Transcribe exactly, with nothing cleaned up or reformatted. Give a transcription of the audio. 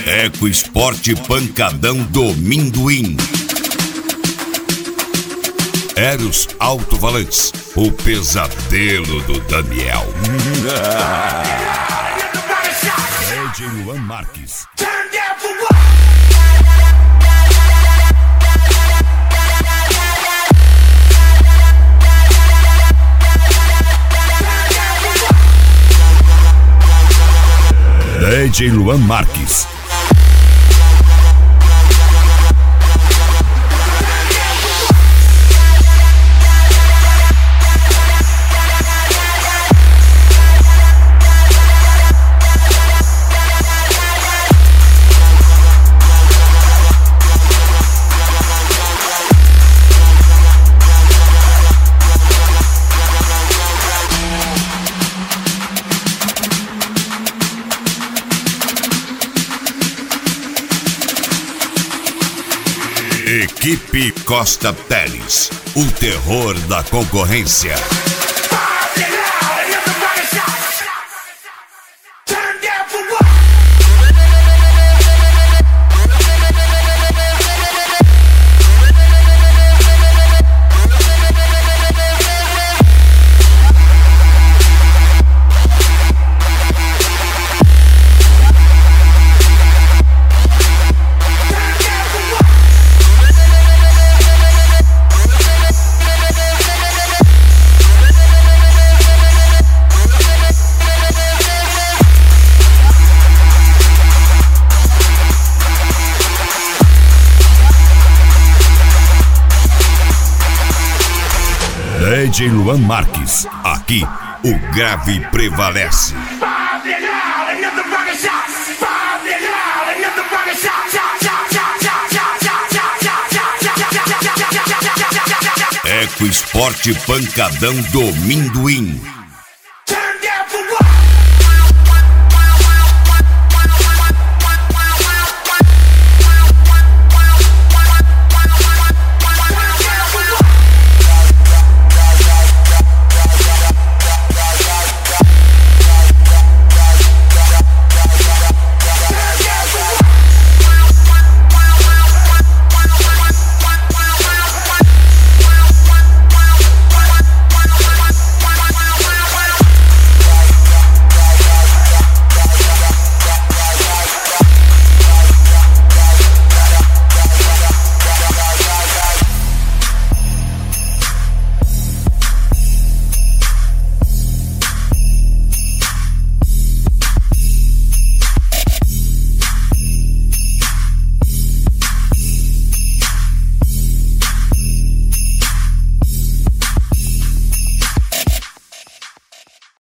Eco Esporte Pancadão do Minduim. Eros Alto-Falantes, o pesadelo do Daniel. D J Luan Marques. D J Luan Marques. Equipe Costa Teles, o terror da concorrência. D J Luan Marques, aqui o grave prevalece. Eco Esporte Pancadão do Minduim.